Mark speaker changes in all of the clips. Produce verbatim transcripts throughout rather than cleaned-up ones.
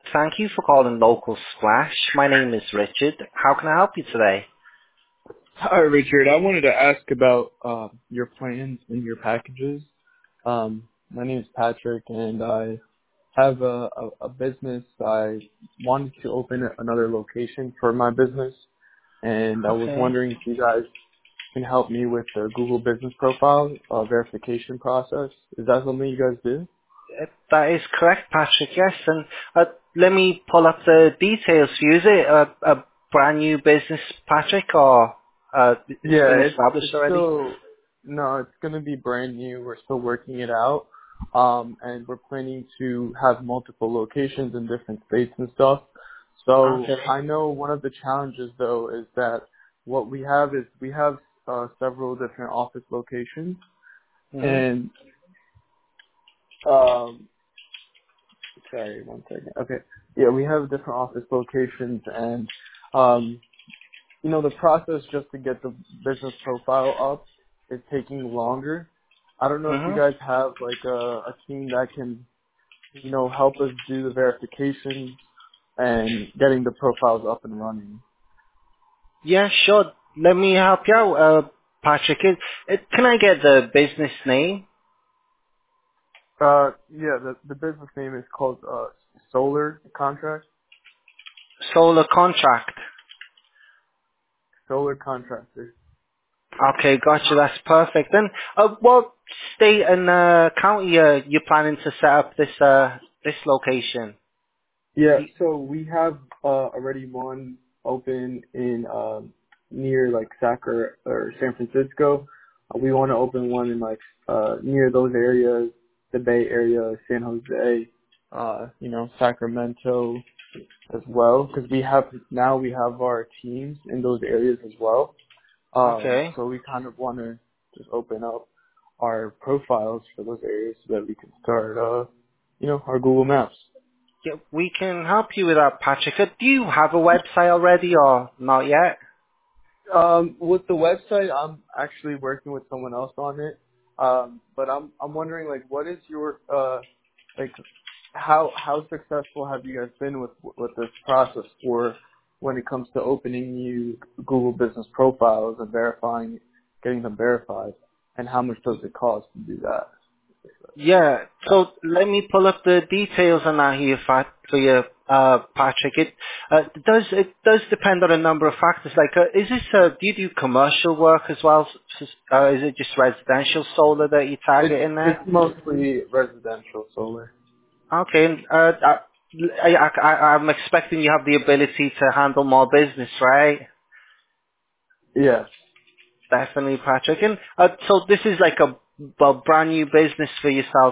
Speaker 1: Thank you for calling Local Splash. My name is Richard. How can I help you today?
Speaker 2: Hi, Richard. I wanted to ask about uh, your plans and your packages. Um, my name is Patrick, and I have a, a, a business. I wanted to open another location for my business, and I was
Speaker 1: Okay.
Speaker 2: wondering if you guys can help me with the Google Business Profile uh, verification process. Is that something you guys do?
Speaker 1: Uh, That is correct, Patrick, yes. And uh, let me pull up the details for you. Is it a, a brand new business, Patrick, or uh, it's
Speaker 2: Yeah,
Speaker 1: been
Speaker 2: it's
Speaker 1: established
Speaker 2: it's
Speaker 1: already?
Speaker 2: still no, it's gonna be brand new. We're still working it out, um, and we're planning to have multiple locations in different states and stuff. So
Speaker 1: Okay.
Speaker 2: I know one of the challenges though is that what we have is we have uh, several different office locations,
Speaker 1: hmm
Speaker 2: and um, sorry, one second. Okay, yeah, we have different office locations, and um, you know, the process just to get the business profile up is taking longer. I don't know if you
Speaker 1: hmm
Speaker 2: guys have like a, a team that can, you know, help us do the verifications and getting the profiles up and running.
Speaker 1: Yeah, sure. Let me help you out, uh, Patrick. It, it, can I get the business name?
Speaker 2: Uh, yeah, the, the business name is called, uh, Solar Contract,
Speaker 1: Solar Contract.
Speaker 2: Solar Contractor.
Speaker 1: Okay, gotcha. That's perfect. Then, uh, what state and uh, county uh, you planning to set up this uh, this location?
Speaker 2: Yeah, so we have, uh, already one open in, um, near like Sacramento or San Francisco. Uh, we want to open one in like, uh, near those areas, the Bay Area, San Jose, uh, you know, Sacramento as well, because we have, now we have our teams in those areas as well. Um,
Speaker 1: Okay.
Speaker 2: so we kind of want to just open up our profiles for those areas so that we can start, uh, you know, our Google Maps.
Speaker 1: Yeah, we can help you with that, Patrick. Uh, Do you have a website already or not yet?
Speaker 2: Um, with the website, I'm actually working with someone else on it. Um, but I'm I'm wondering like, what is your uh, like, how how successful have you guys been with with this process for when it comes to opening new Google Business profiles and verifying, getting them verified, and how much does it cost to do that?
Speaker 1: Yeah. So let me pull up the details on that here for, for you, uh, Patrick. It uh, does it does depend on a number of factors. Like, uh, is this uh, do you do commercial work as well? S- Uh, is it just residential solar that you
Speaker 2: It's
Speaker 1: target in
Speaker 2: it's
Speaker 1: there?
Speaker 2: mostly residential solar.
Speaker 1: Okay. And, uh, I, I, I, I'm expecting you have the ability to handle more business, right?
Speaker 2: Yes.
Speaker 1: Definitely, Patrick. And uh, so this is like a, a brand new business for yourself.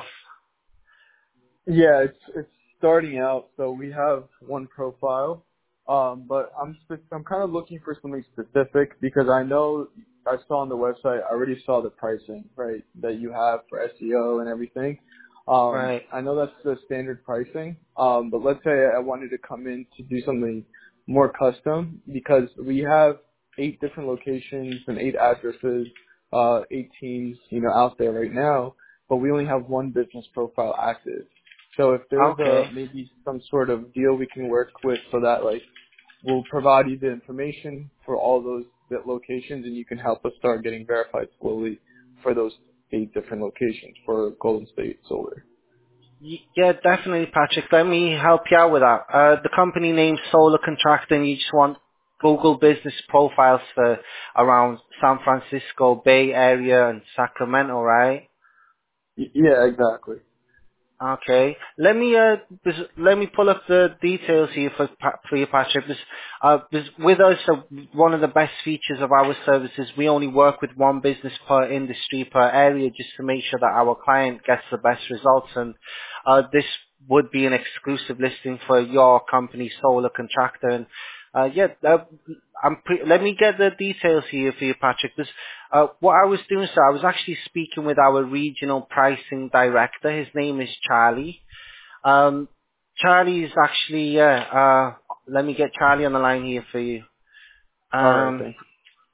Speaker 2: Yeah, it's it's starting out. So we have one profile, um, but I'm spe- I'm kind of looking for something specific because I know I saw on the website. I already saw the pricing, right, that you have for S E O and everything. Um,
Speaker 1: Right.
Speaker 2: I know that's the standard pricing, um, but let's say I wanted to come in to do something more custom because we have eight different locations and eight addresses, uh, eight teams, you know, out there right now, but we only have one business profile active. So if there's a
Speaker 1: Okay.
Speaker 2: maybe some sort of deal we can work with so that like we'll provide you the information for all those bit locations and you can help us start getting verified slowly for those eight different locations for Golden State Solar.
Speaker 1: Y- Yeah, definitely, Patrick. Let me help you out with that. Uh, the company name Solar Contracting. You just want Google business profiles for around San Francisco Bay Area and Sacramento, right?
Speaker 2: Y- yeah, exactly.
Speaker 1: Okay. Let me uh, just, let me pull up the details here for Pa- for you, Patrick. This, uh, this, with us, uh, one of the best features of our services, we only work with one business per industry per area, just to make sure that our client gets the best results. And uh, this would be an exclusive listing for your company, Solar Contractor. And uh, yeah, uh, I'm pre- let me get the details here for you, Patrick. This, uh, what I was doing, sir, I was actually speaking with our regional pricing director. His name is Charlie. Um, Charlie is actually, yeah, uh, let me get Charlie on the line here for you.
Speaker 2: All right,
Speaker 1: Um,
Speaker 2: thank you.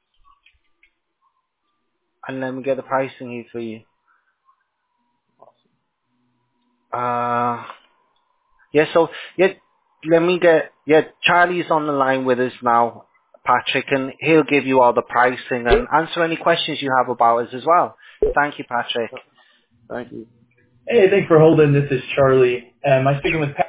Speaker 1: and let me get the pricing here for you. Uh, yeah, so, yeah, let me get, yeah, Charlie's on the line with us now, Patrick, and he'll give you all the pricing and answer any questions you have about us as well. Thank you, Patrick.
Speaker 2: Thank you.
Speaker 3: Hey, thanks for holding. This is Charlie. Am I speaking with Pat?